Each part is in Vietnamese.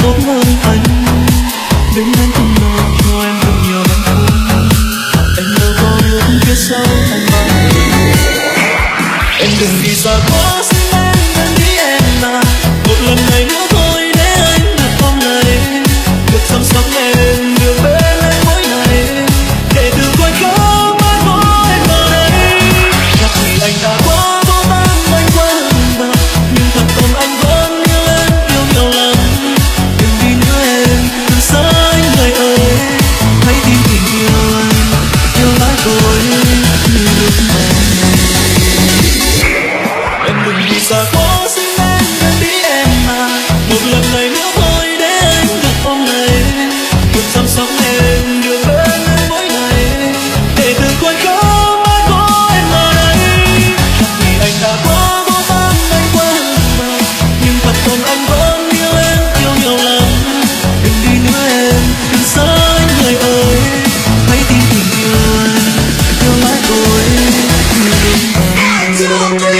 tốt hơn anh. Bên anh không lo cho em thật nhiều hạnh phúc. Em đâu có biết phía sau anh bao nhiêu. Em đừng đi xa quá, xin em đi em mà. Một lần này nữa thôi để anh được ôm này, được chăm sóc em, được bên anh mỗi ngày. Để từ khoảnh khắc mai có em ở đây. Chắc vì anh đã quá vô tâm anh quá hơn mà, nhưng thật tâm anh vẫn yêu em, yêu nhiều lắm. Đừng đi nữa em, đừng xa anh người ơi. Hãy tin tình yêu anh, yêu mãi tôi như lúc này. Em đừng đi xa quá, xin em đi em mà. Một lần này nữa thôi để anh được ôm này, được chăm sóc em, được bên anh mỗi ngày. Để từ khoảnh khắc mai có em ở đây. Chắc vì anh đã quá vô tâm anh quá hơn mà, nhưng thật lòng anh vẫn yêu em, yêu nhiều lắm. Đừng đi nữa em, đừng xa anh người ơi. Hãy tin tình yêu anh, yêu mãi tôi như lúc này.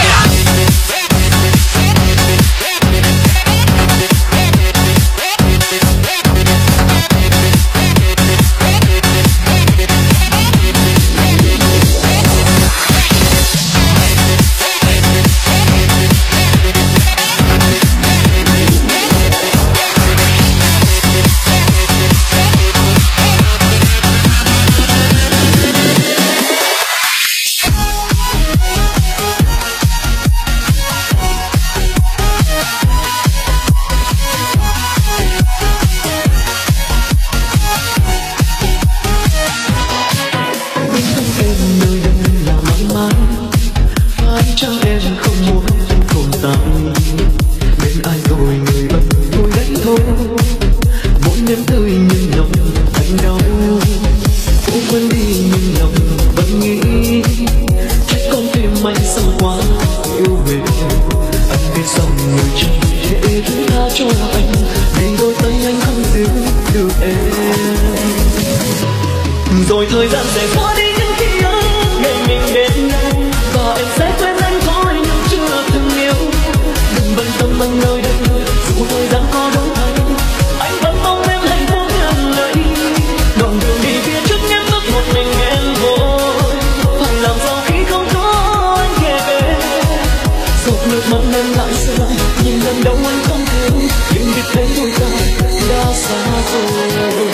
Rồi thời gian sẽ qua đi những ký ức ngày mình bên nhau, và em sẽ quên anh thôi nhưng chưa từng yêu. Đừng bận tâm anh nơi đây, dù thời gian có đổi thay, anh vẫn mong em hạnh phúc nhận lấy. Đoạn đường đi phía trước nhắm mắt một mình em vội, phải làm sao khi không có anh kề bên. Giọt nước mắt em lại rơi, nhìn lần đầu anh không thể, nhưng biết đến đôi ta đã xa rồi.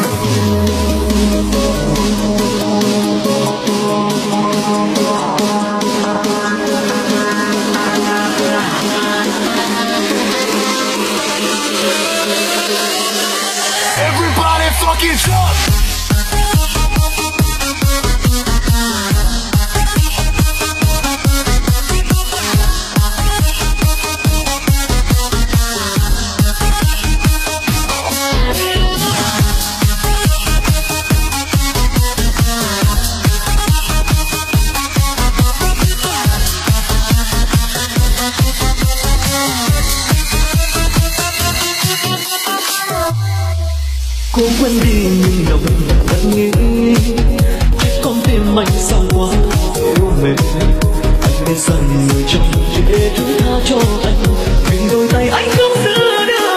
Everybody fucking jump! Cố quên đi nhưng lòng vẫn nghĩ, chắc con tim anh sao quá yêu mến. Anh nên dần người trong để thứ tha cho anh, vì đôi tay anh không giữ được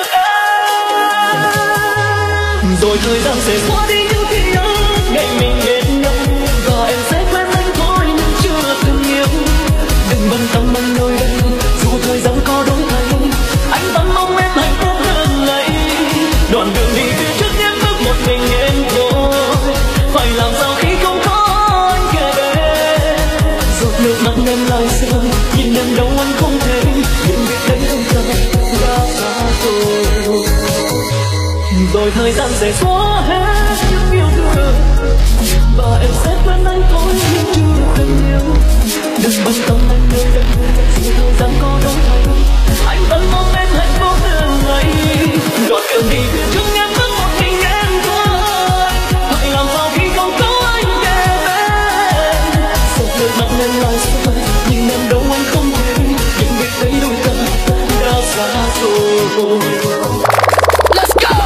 em. Rồi thời gian sẽ qua đi những ký ức ngày mình bên nhau, và em sẽ quên anh thôi nhưng chưa từng yêu. Đừng bận tâm anh nơi đây, dù thời gian có đổi thay, anh vẫn mong em hạnh phúc hơn này. Đoạn đường đi phía trước một mình em vội, phải làm sao khi không có anh kề bên. Giọt nước mắt em lại rơi, nhìn em đâu anh không thể, nhưng biết đấy không ta đã xa rồi. Rồi thời gian sẽ xóa hết những yêu thương, và em sẽ quên anh thôi nhưng chưa từng yêu. Đừng bận tâm anh nơi đây, dù thời gian có đổi thay, anh vẫn mong em hạnh phúc từng ngày. Đoạn đường đi phía trước em vẫn một mình em thôi, phải làm sao khi không có anh kề bên. Giọt nước mắt em lại rơi, nhưng em đâu anh không thể, nhưng biết đấy đôi ta đã xa rồi. Let's go!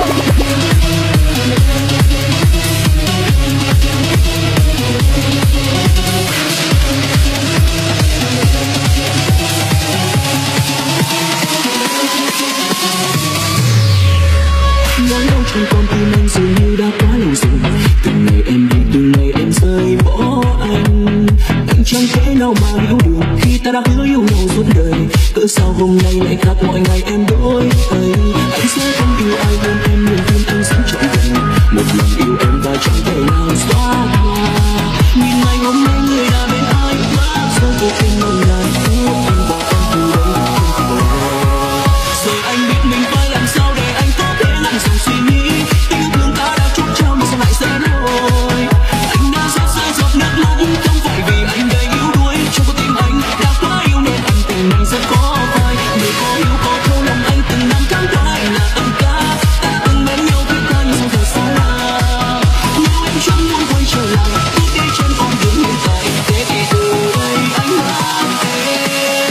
trong con tim anh dường như đã quá lâu rồi. Từng ngày em đi, từng ngày em rời bỏ anh chẳng thể nào mà hiểu được khi ta đã hứa yêu nhau suốt đời. Cỡ sao hôm nay lại khác mọi ngày em đổi thay. Anh sẽ không yêu ai hơn em, niềm tin anh sống trọn vẹn. Một lần yêu em và chẳng thể nào xóa nhòa. Nhìn ngày hôm nay người đã bên ai quá sao cuộc tình nồng nàn của anh và em từ đây không thể nào. Giờ anh biết mình phải làm sao để anh có thể lặng dòng suy nghĩ. Tình yêu thương ta đã chốt trao mà sao lại sẽ đổi. Anh đã rót rơi giọt nước mắt không phải vì anh đầy yếu đuối. Trong con tim anh đã quá yêu nên anh tình này rất khó phai. Người có yêu có thấu lòng anh từng năm tháng qua anh là tất cả. Ta đã từng bên nhau biết ta nhưng giờ xa lạ. Nếu em chẳng muốn quay trở lại bước đi trên con đường hiện tại. Thế thì từ đây anh hát em.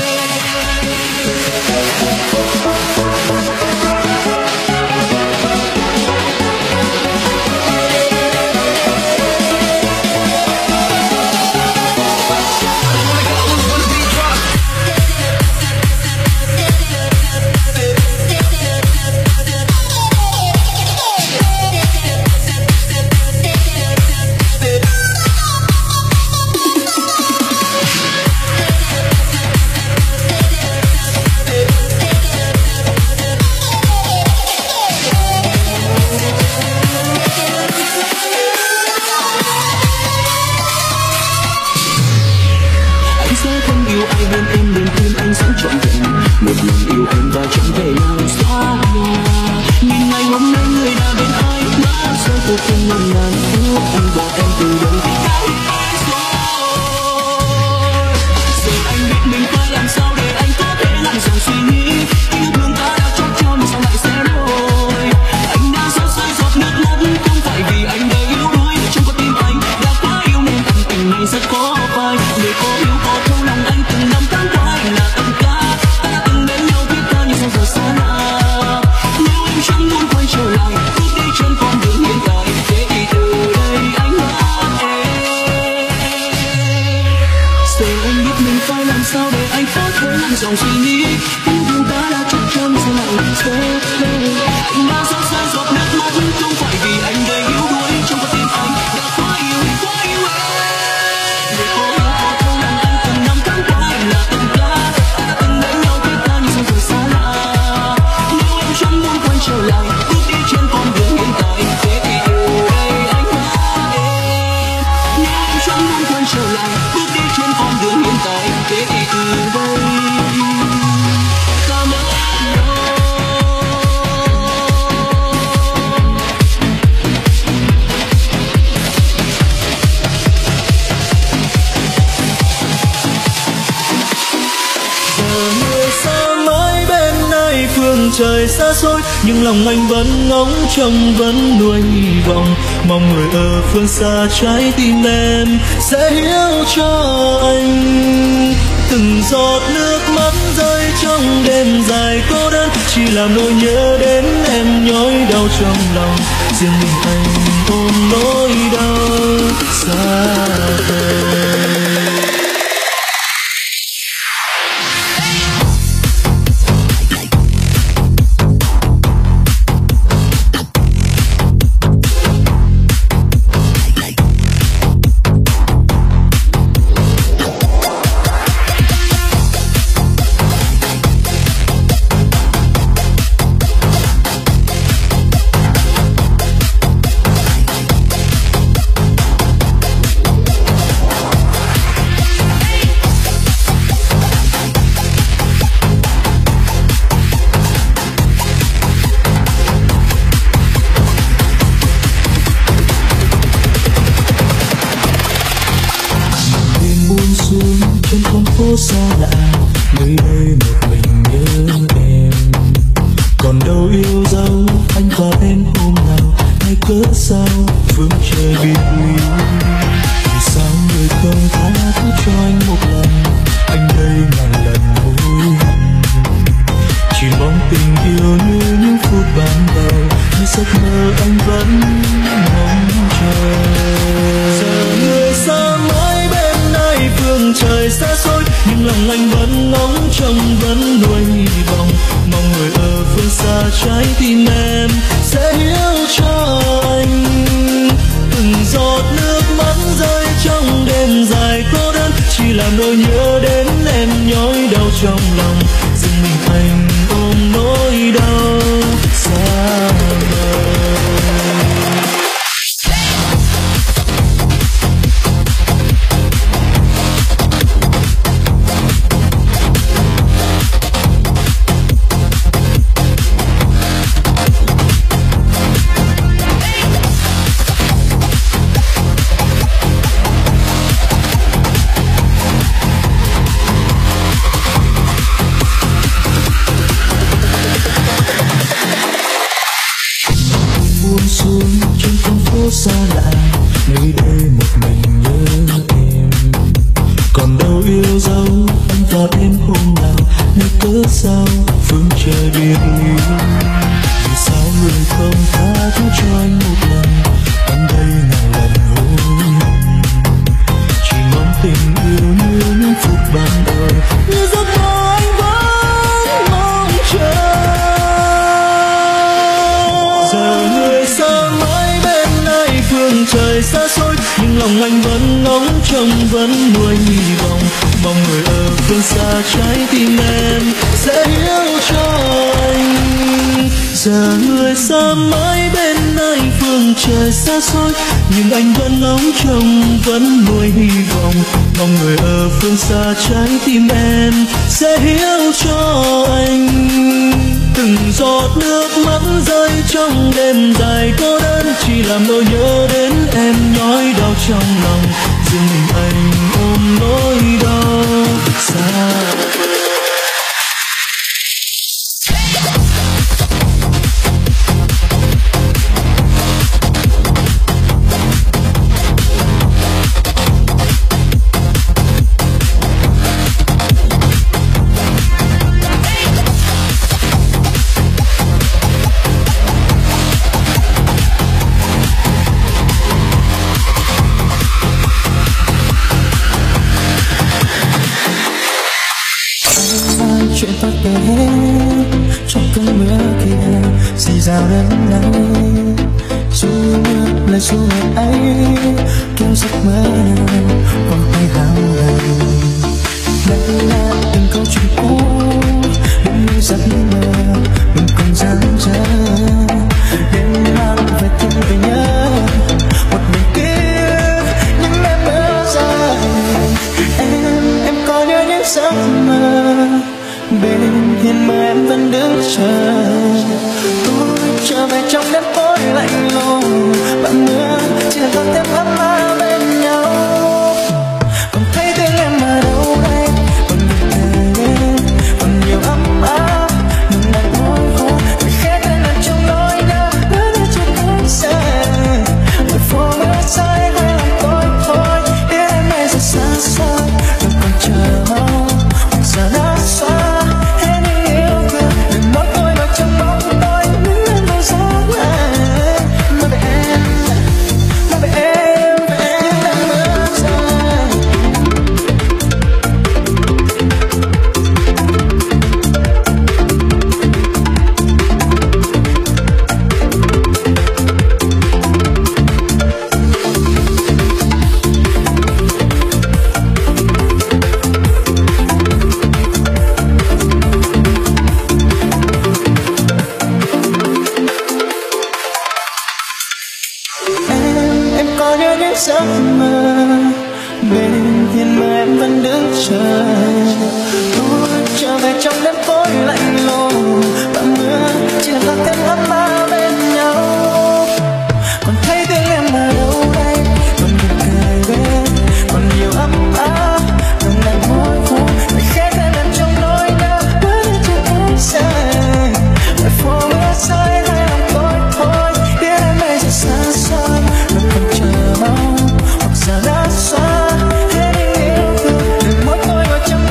Một lần yêu em và chẳng thể nào xóa nhòa. Nhìn ngày hôm nay người đã bên ai đã sao cuộc tình nồng nàn của anh và em từ đây đã hết rồi. Giờ anh biết mình phải làm sao để anh có thể lặng dòng suy nghĩ. Tình yêu thương ta đã chót cho nhưng sao lại sẽ đổi. Anh đã rót rơi giọt nước mắt không phải vì anh đã yếu đuối. Trong con tim anh đã quá yêu nên anh tình này rất khó phai. Người có yêu có thấu lòng anh từng năm tháng qua anh là tất cả. Chẳng muốn quay trở lại bước đi trên con đường hiện tại. Thế thì từ đây anh hát em. Giờ anh biết mình phải làm sao để anh có thể lặng dòng suy nghĩ. Tình yêu ta đã chắc chắn sẽ lại sẽ lên. Anh đã rót rơi giọt nước mắt không phải vì anh đầy yếu đuối. Trong con tim anh đã quá yêu em. Người có yêu có thấu lòng anh từng năm tháng qua anh là tất cả. Ta đã từng bên nhau biết ta nhưng giờ xa lạ. Nếu em chẳng muốn quay trở lại bước đi trên con đường hiện tại. Thế thì từ đây anh hát em. Nếu em chẳng muốn quay trở lại bước đi trên con đường hiện tại. Thế thì từ đây ta mất nhau. Phương trời xa xôi nhưng lòng anh vẫn ngóng trông vẫn nuôi hy vọng. Mong người ở phương xa trái tim em sẽ hiểu cho anh. Từng giọt nước mắt rơi trong đêm dài cô đơn chỉ làm nỗi nhớ đến em nhói đau trong lòng. Riêng mình anh ôm nỗi đau xa vời. Xa lạ nơi đây một mình nhớ em. Còn đâu yêu dấu anh và em hôm nào hay cớ sao phương trời biệt ly. Vì sao người không tha thứ cho anh một lần, anh đây ngàn lần hối hận. Chỉ mong tình yêu như những phút ban đầu, như giấc mơ anh vẫn mong chờ. Giờ người xa mãi bên đây phương trời xa xôi nhưng lòng anh vẫn ngóng trông vẫn nuôi hy vọng. Mong người ở phương xa trái tim em sẽ hiểu buông xuống trên con phố xa lạ, nơi đây một mình nhớ em. Còn đâu yêu dấu anh và em hôm nào, nhưng cớ sao phương trời biệt ly. Vì sao người không tha thứ cho anh một lần, anh đây ngàn lần hối hận. Chỉ mong tình yêu như những phút ban đầu, như giấc mơ anh vẫn mong chờ. Giờ người xa mãi bên này phương trời xa xôi, nhưng lòng anh vẫn ngóng trông vẫn nuôi hy vọng. Mong người ở phương xa trái tim em sẽ hiểu cho anh. Giờ người xa mãi bên này phương trời xa xôi, nhưng anh vẫn ngóng trông vẫn nuôi hy vọng. Mong người ở phương xa trái tim em sẽ hiểu cho anh. Từng giọt nước mắt rơi trong đêm dài cô đơn, chỉ làm nỗi nhớ đến em nhói đau trong lòng. Riêng mình anh ôm nỗi đau xa vời. Chuyện tôi kể trong cơn mưa kia rì rào đêm nay, dù mưa lời dù ngày ấy kêu giấc mơ còn tay hao gầy. Đây là từng câu chuyện cũ, những như giấc mơ mình còn dang dở. Đêm mang về thương về nhớ một mình kia những em mơ dài. Em có nhớ những giấc mơ bên hiên mơ em vẫn đứng chờ. Tôi trở về trong đêm tối lạnh lùng, bạn mưa chỉ là thêm ấm áp bên nhau. Còn thấy tiếng em ở đâu đây, còn nhiều thời đêm, còn nhiều ấm áp. Đừng đặt môi hôn vì khẽ tên em trong nỗi nhớ, cứ như chưa cách xa. Bởi phố mưa rơi hay làm tôi thôi, biết em bây giờ xa xôi, tôi còn chờ mong hoặc giờ đã xa. Giấc mơ bên hiên mơ em vẫn đứng chờ. Tôi trở về trong đêm tối lạnh lùng, bạn mưa chỉ là thêm ấm áp bên nhau. Còn thấy tiếng em ở đâu đây, còn nụ cười bên, còn nhiều ấm áp. Còn đặt môi hôn để khẽ tên em trong nỗi nhớ, cứ như chưa cách xa. Bởi phố mưa rơi hay làm tôi thôi, biết em bây giờ xa xôi, tôi còn chờ mong. Giờ đã xa hết những yêu thương, đừng mối tôi vào trong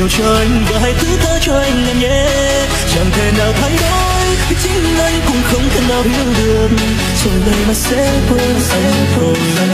nhiều cho anh và hãy thứ tha cho anh em nhé. Chẳng thể nào thay đổi vì chính anh cũng không thể nào hiểu được, rồi đây mà sẽ quên anh thôi.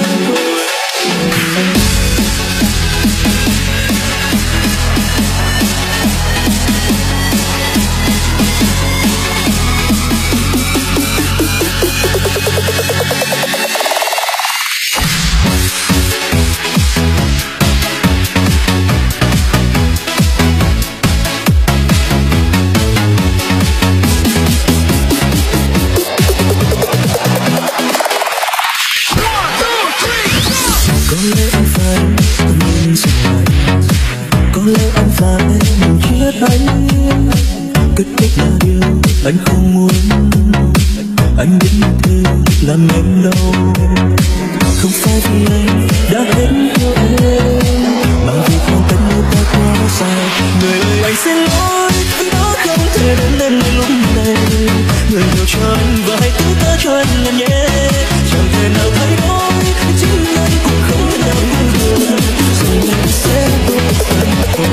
Kết thúc là điều anh không muốn, anh biết như thế làm em đau. Không phải vì anh đã hết yêu em, mà vì khoảng cách người ta quá dài. Người ơi anh xin lỗi vì đã không thể đến bên anh lúc này. Người hiểu cho anh và hãy thứ tha cho anh em nhé. Chẳng thể nào thay đổi, chính anh cũng không thể nào hiểu được, rồi anh sẽ tốt hơn thôi.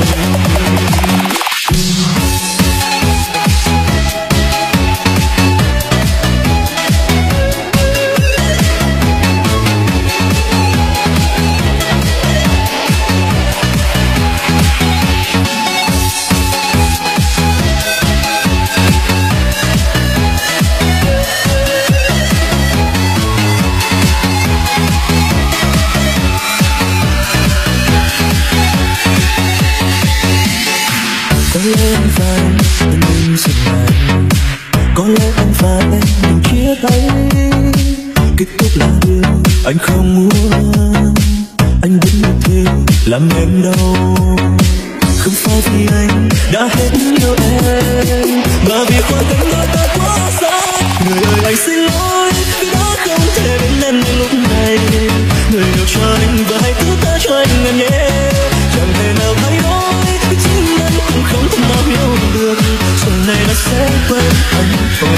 Có lẽ anh và em nên dừng lại, có lẽ anh và em nên chia tay. Kết thúc là điều anh không muốn, anh biết như thế làm em đau. Không phải vì anh đã hết yêu em, mà vì khoảng cách đôi ta quá xa. Người ơi anh xin lỗi vì đã không thể đến em ngay lúc này. Người hiểu cho anh và hãy thứ tha cho anh em nhé. Chẳng thể nào thay đổi vì chính anh cũng không thể nào hiểu được, rồi này nó sẽ quên anh thôi.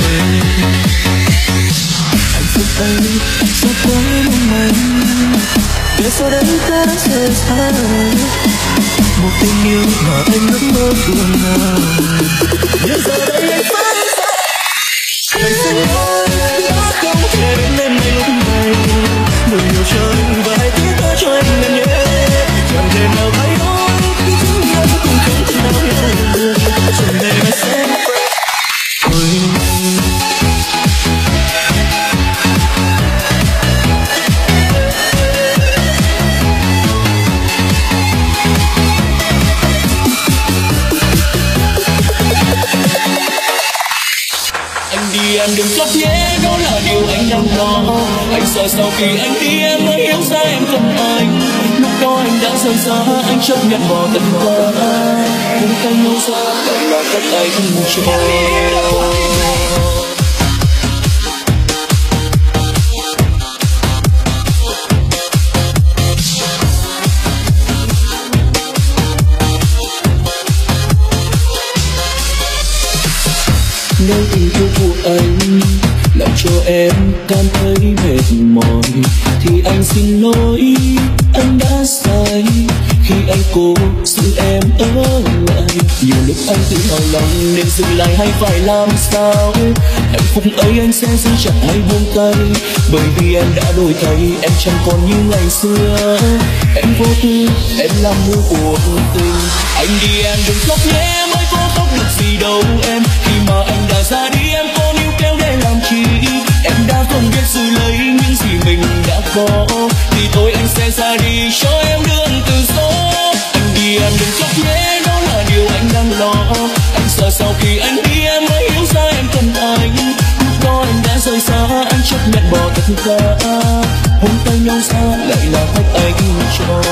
Hạnh phúc ấy sẽ quá mong manh, để sau đấy ta đã rời xa. Một tình yêu mà anh ước mơ phương nào, nhưng giờ đây anh phải xa. Anh xin lỗi đã không thể đến em ngay lúc này. Người hiểu cho anh và hãy thứ tha cho anh em nhé. Chẳng thể nào thay đổi vì chính anh cũng không thể nào hiểu được, rồi này mà sẽ quên. Em đừng khóc nhé, đó là điều anh đang lo. Anh sợ sau khi anh đi em mới hiểu ra em cần anh. Lúc đó anh đã rời xa, anh chấp nhận bỏ tất cả. Cùng tay nhau xa, vậy là cách anh cho. Nếu tình yêu của anh làm cho em cảm thấy mệt mỏi thì anh xin lỗi, anh đã sai khi anh cố giữ em ở lại. Nhiều lúc anh tự hỏi lòng nên dừng lại hay phải làm sao. Hạnh phúc ấy anh sẽ giữ chặt hay buông tay, bởi vì em đã đổi thay, em chẳng còn như ngày xưa. Em vô tư, em làm mưu cuộc tình. Anh đi em đừng khóc nhé, mới có khóc được gì đâu em. Khi mà anh đã ra đi em có níu kéo để làm chi. Em đã không biết giữ lấy những gì mình đã có, thì thôi anh sẽ ra đi cho em đường tự do. Anh đi em đừng khóc nhé, đó là điều anh đang lo. Anh sợ sau khi anh đi em mới hiểu ra em cần anh. Lúc đó anh đã rời xa, anh chấp nhận bỏ tất cả. Hôn tay nhau xa lại là cách anh cho.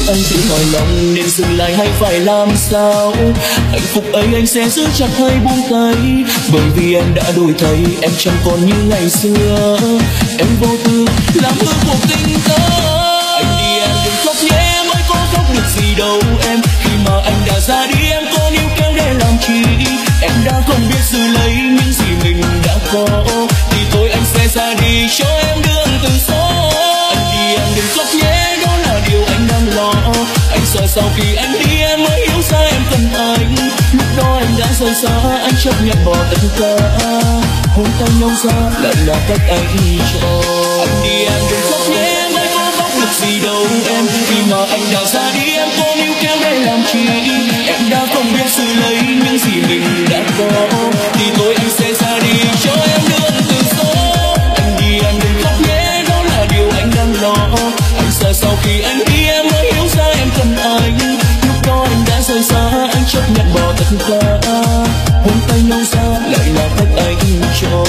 anh tự hỏi lòng nên dừng lại hay phải làm sao? Hạnh phúc ấy anh sẽ giữ chặt hay buông tay? Bởi vì em đã đổi thay, em chẳng còn như ngày xưa. Em vô tư làm hư cuộc tình ta. Anh đi em đừng khóc nhé, mới có khóc được gì đâu em. Khi mà anh đã ra đi em có níu kéo để làm chi? Em đã không biết giữ lấy những gì mình đã có, thì thôi anh sẽ ra đi cho em đường từ gió. Anh đi em đừng khóc nhé, đó là điều anh đang lo. Anh sợ sau khi anh đi em mới hiểu ra em cần anh. Lúc đó anh đã rời xa, anh chấp nhận bỏ tất cả. Hôn tay nhau ra lại là cách anh cho. Anh đi em đừng khóc nhé, mới có khóc được gì đâu em. Khi mà anh đã ra đi em có níu kéo để làm chi? Em đã không biết giữ lấy những gì mình đã có, thì thôi anh sẽ ra đi cho em đường từ gió. Anh đi em đừng khóc nhé, đó là điều anh đang lo. Anh sợ sau khi anh đi em mới hiểu ra em cần anh. Lúc đó anh đã rời xa, anh chấp nhận bỏ tất cả. Hôn tay nhau ra lại là cách anh cho.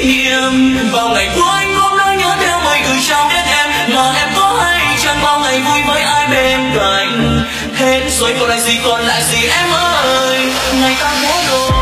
niệm. Vào ngày cuối anh cũng đã nhớ theo mây gửi trao đến em, mà em có hay chẳng bao ngày vui với ai bên cạnh. Hết rồi còn lại gì em ơi, ngày ta có đôi.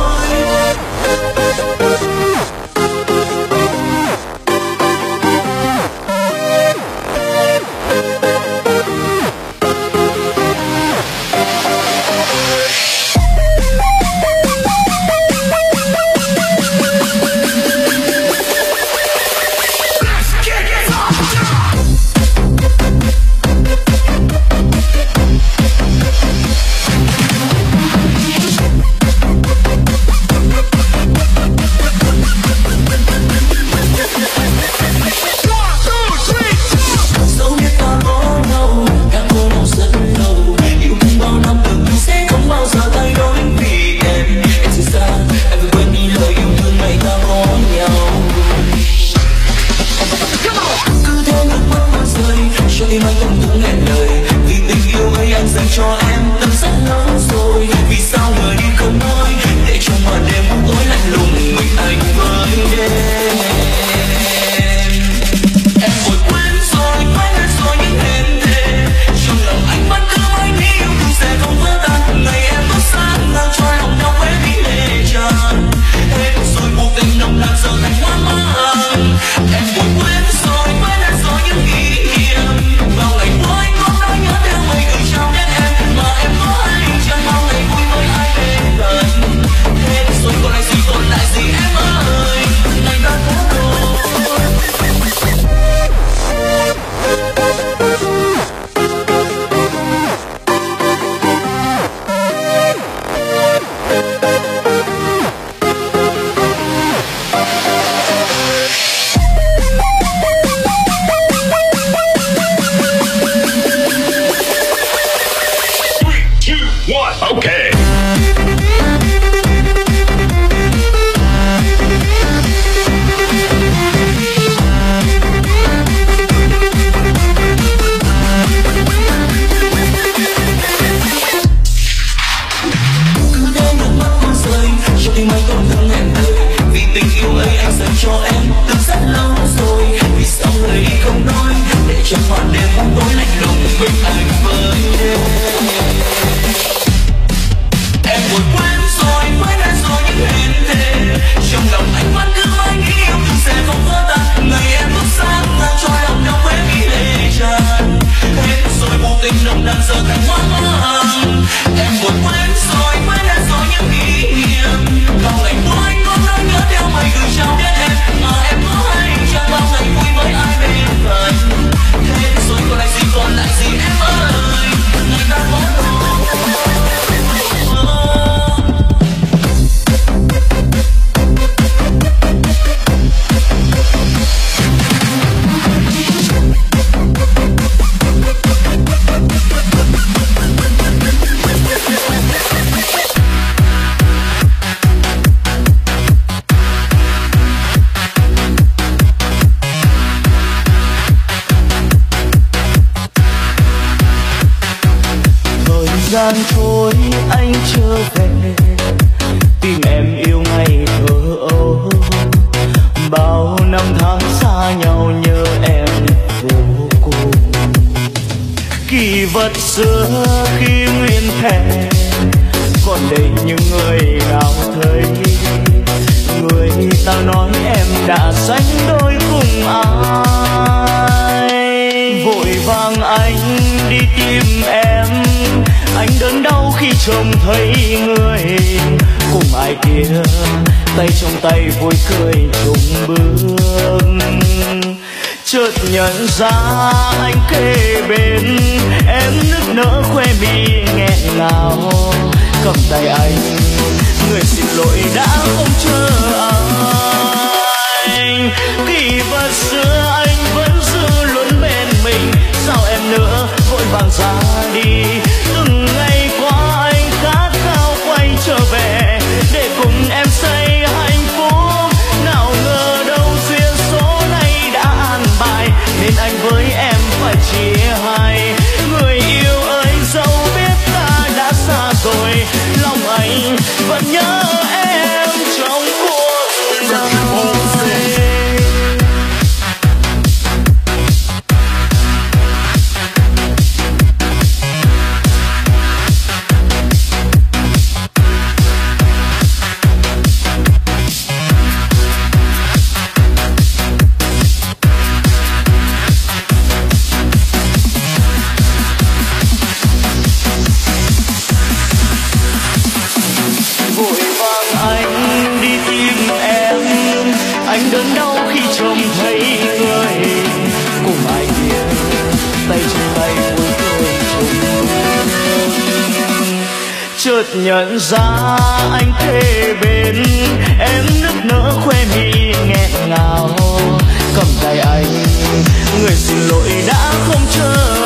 gian trôi anh trở về tìm em yêu ngày thơ ấu. Bao năm tháng xa nhau nhớ em vô cùng. Kỷ vật xưa khi nguyên thề còn đây những người nào thấy. Người ta nói em đã sánh đôi cùng ai. Vội vàng anh đi tìm em, anh đớn đau khi trông thấy người cùng ai kia, tay trong tay vui cười chung bước. Chợt nhận ra anh kề bên em, nức nở khoe mi nghẹn ngào. Cầm tay anh, người xin lỗi đã không chờ anh. Kỷ vật xưa anh vẫn giữ luôn bên mình, sao em nữa vội vàng ra đi. Từng ngày qua anh khát khao quay trở về để cùng em xây hạnh phúc. Nào ngờ đâu duyên số này đã an bài, nên anh với em phải chia hai. Người yêu ơi dẫu biết ta đã xa rồi, lòng anh vẫn nhớ em trong cuộc đời. đớn đau khi trông thấy người cùng ai kia tay trong tay cuối cơn trùng. Chợt nhận ra anh kề bên em, nức nở khoe mi nghẹn ngào, cầm tay anh người xin lỗi đã không chờ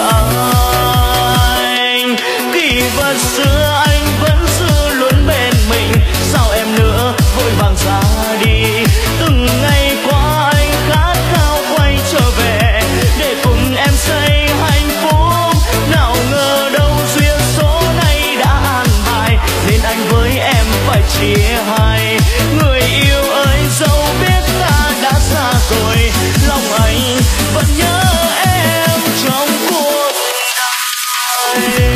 anh. Kỷ vật xưa anh vẫn giữ luôn bên mình, sao em nữa vội vàng ra đi. Từng ngày qua anh khát khao quay trở về để cùng em xây hạnh phúc, nào ngờ đâu duyên số này đã an bài nên anh với em phải chia hai. Người yêu ơi dẫu biết ta đã xa rồi, lòng anh vẫn nhớ em trong cuộc đời.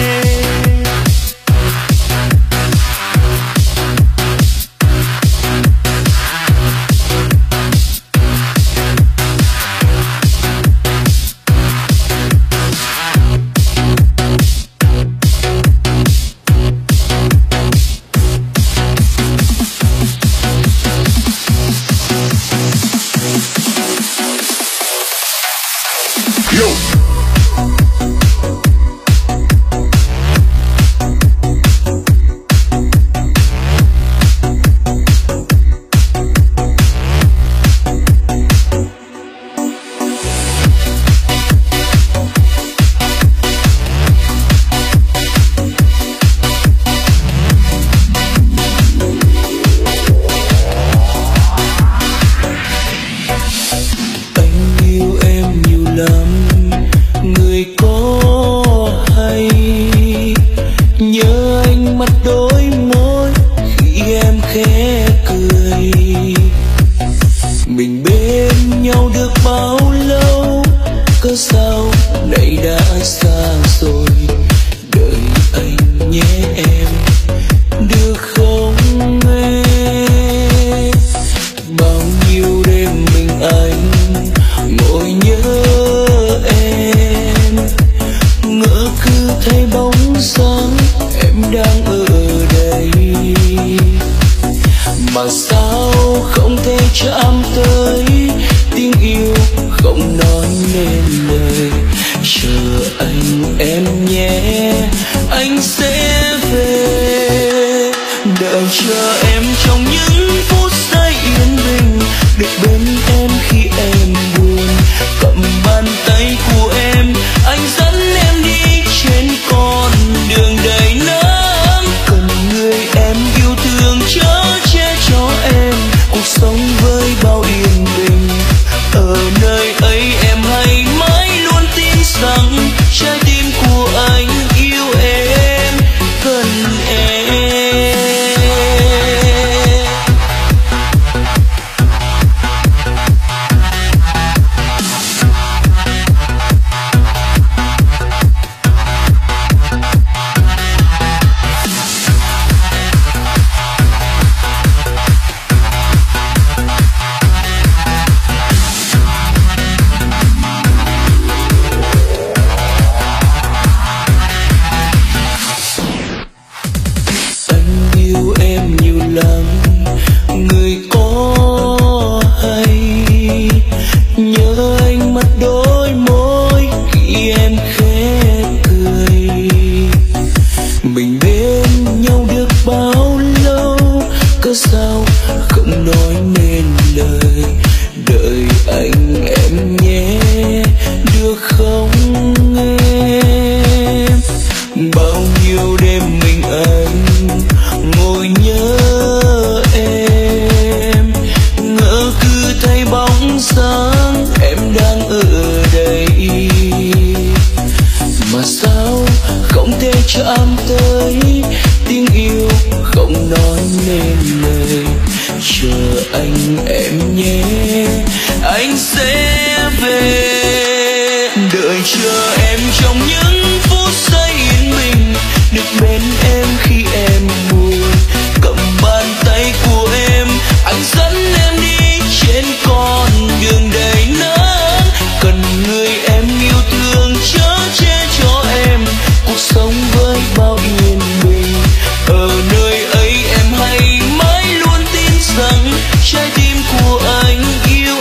Trái tim của anh yêu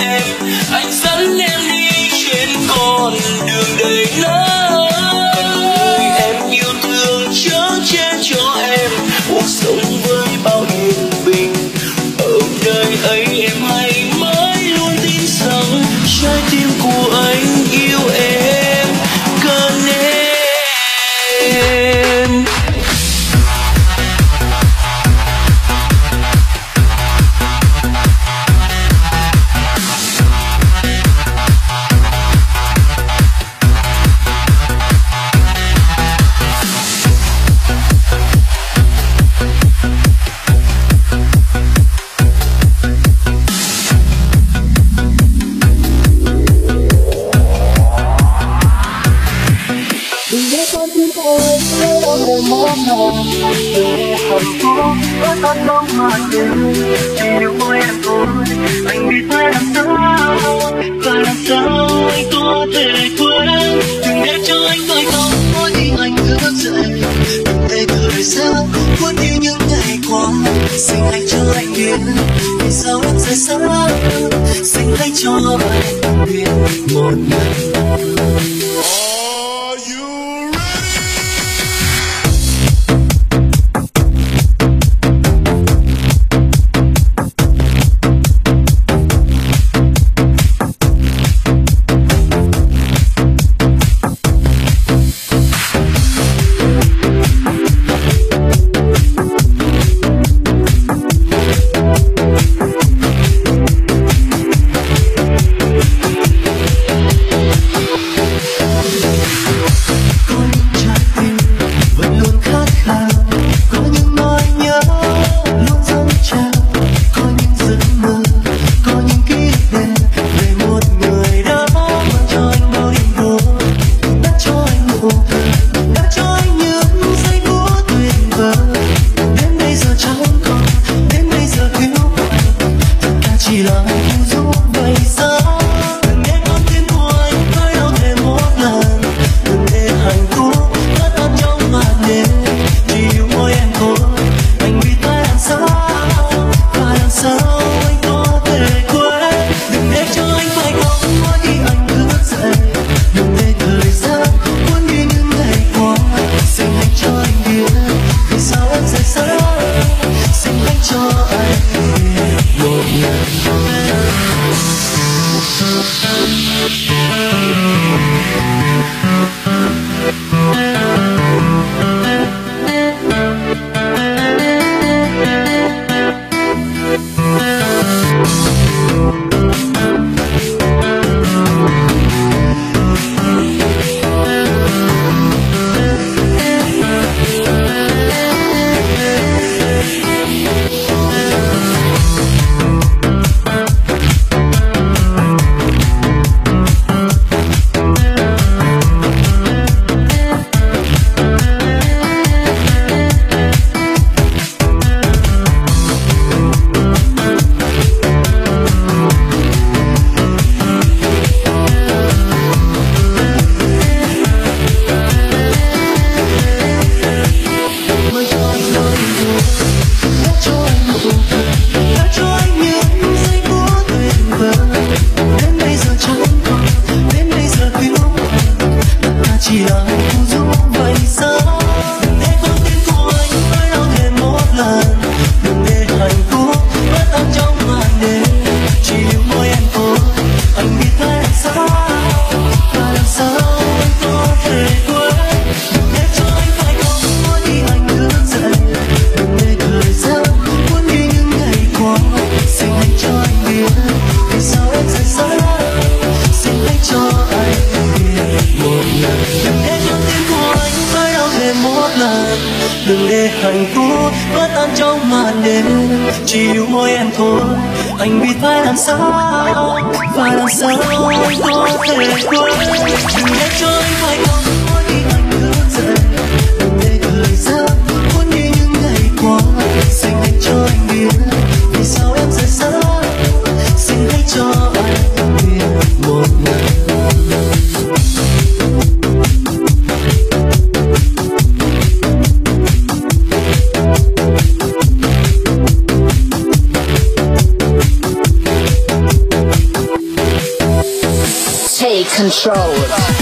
em, anh dẫn em đi trên con đường đầy nắng. Em yêu thương chở che cho em cuộc sống với bao yên bình. Ở nơi ấy em hãy mãi luôn tin rằng trái tim của anh yêu em, cần em. Con bóng mà đêm chỉ yêu mỗi em thôi. Anh biết phải làm sao anh có thể quên. Đừng để cho anh phải không mỗi khi anh thức dậy. Đừng để thời gian cuốn đi những ngày qua. Xin hãy cho anh biết vì sao em rời xa. Xin hãy cho anh biết một lần. đừng để hạnh phúc vỡ tan trong màn đêm, chỉ yêu mỗi em thôi. Anh biết phải làm sao anh có thể quên. Đừng để cho anh phải khóc mỗi khi anh thức dậy, đừng để thời gian cuốn đi những ngày qua. Xin hãy cho anh biết vì sao em rời xa, xin hãy cho anh biết một lần. control.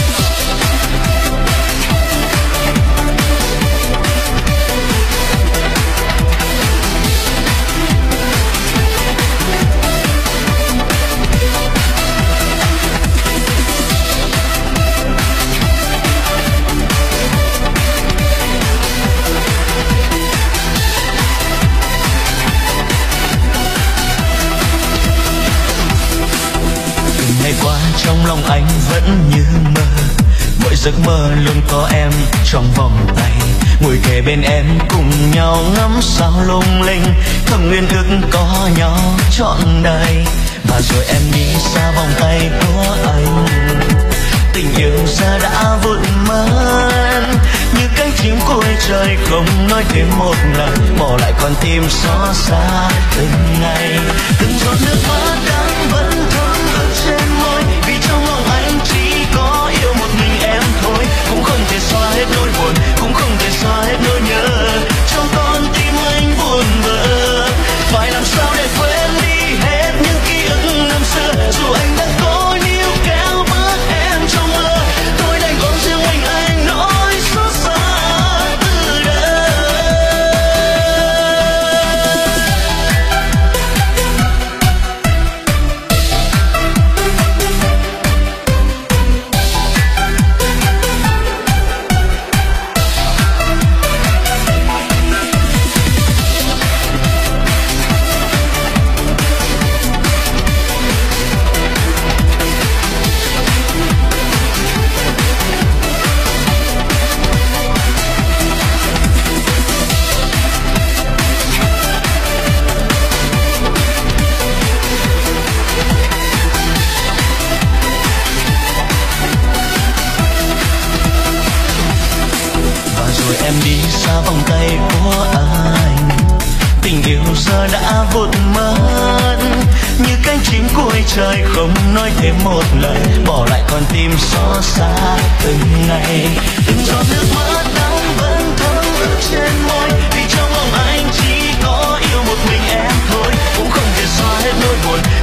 Ngày qua trong lòng anh vẫn như mơ, mỗi giấc mơ luôn có em trong vòng tay, ngồi kề bên em cùng nhau ngắm sao lung linh, thầm nguyện ước có nhau trọn đời. Và rồi em đi xa vòng tay của anh, tình yêu giờ đã vụt mất như cánh chim cuối trời, không nói thêm một lời, bỏ lại con tim xót xa từng ngày. Từng giọt nước mắt đắng vẫn thấm ướt trên môi, vì trong lòng anh chỉ có yêu một mình em thôi. Cũng không thể xóa hết nỗi buồn, cũng không thể xóa hết nỗi nhớ, trong con tim anh buồn vỡ. Phải làm sao để quên đi hết những ký ức năm xưa, dù anh đã có níu kéo bước em trong mơ, tôi đành gom riêng mình anh nỗi xót xa từ đây. Em đi xa vòng tay của anh, tình yêu giờ đã vụt mất như cánh chim cuối trời, không nói thêm một lời, bỏ lại con tim xót xa từng ngày. Từng giọt nước mắt đắng vẫn thấm ướt trên môi, vì trong lòng anh chỉ có yêu một mình em thôi. Cũng không thể xóa hết nỗi buồn,